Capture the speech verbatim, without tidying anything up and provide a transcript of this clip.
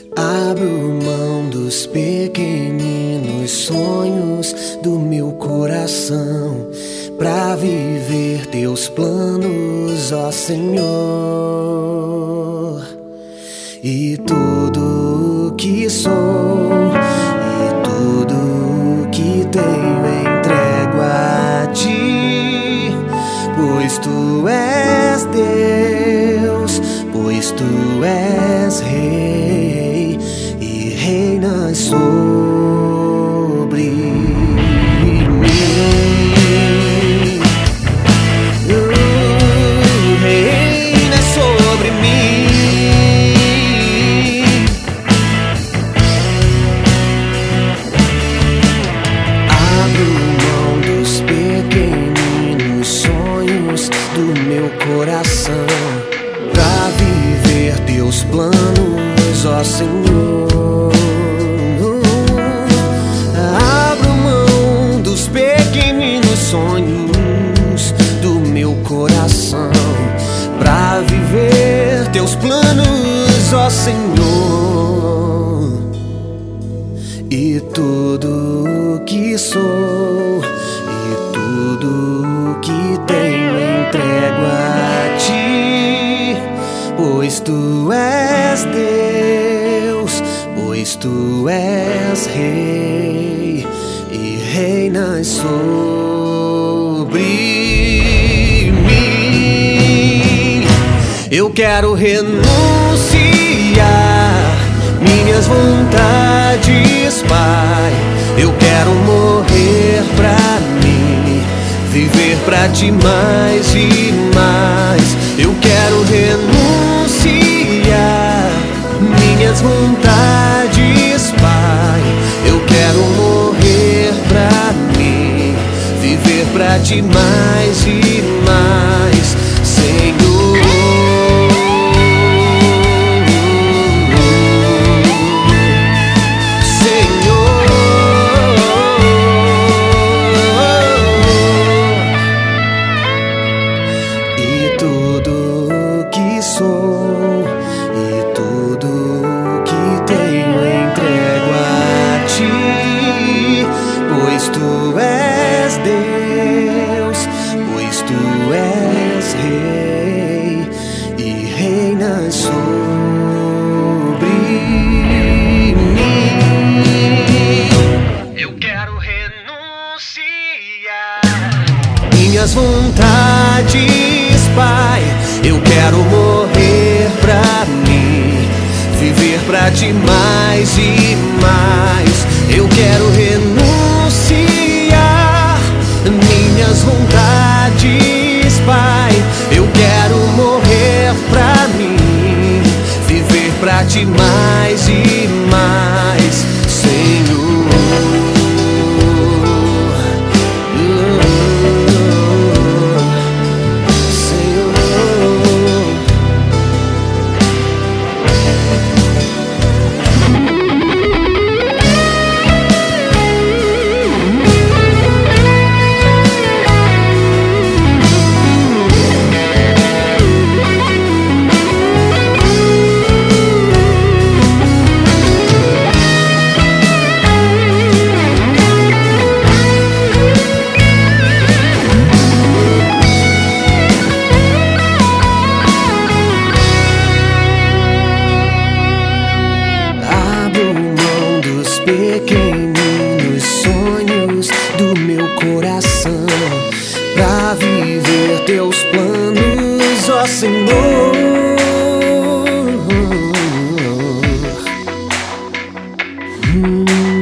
Abro mão dos pequeninos sonhos do meu coração pra viver teus planos, ó Senhor. E tudo que sou e tudo que tenho entrego a ti, pois tu és Deus, pois tu és Rei e reinas sobre mim. Uh, reinas sobre mim. Abro mão dos pequeninos sonhos do meu coração pra viver teus planos, ó Senhor. Abro mão dos pequeninos sonhos do meu coração pra viver teus planos, ó Senhor. E tudo que sou e tudo que tenho entrego a ti, pois tu és Deus, pois tu és Rei e reinas sobre mim. Eu quero renunciar minhas vontades, Pai. Eu quero morrer pra mim, viver pra ti mais e mais. Eu quero renunciar minhas vontades, Pai. Eu quero morrer pra mim, viver pra ti mais e mais, Senhor. Sou e tudo que tenho entrego a ti, pois tu és Deus, pois tu és Rei e reinas sobre mim. Eu quero renunciar minhas vontades, Pai. Eu quero morrer pra mim, viver pra ti mais e mais. Eu quero renunciar minhas vontades, Pai. Eu quero morrer pra mim, viver pra ti mais e mais, Senhor. Pequeninos sonhos do meu coração pra viver teus planos, ó Senhor. Hum.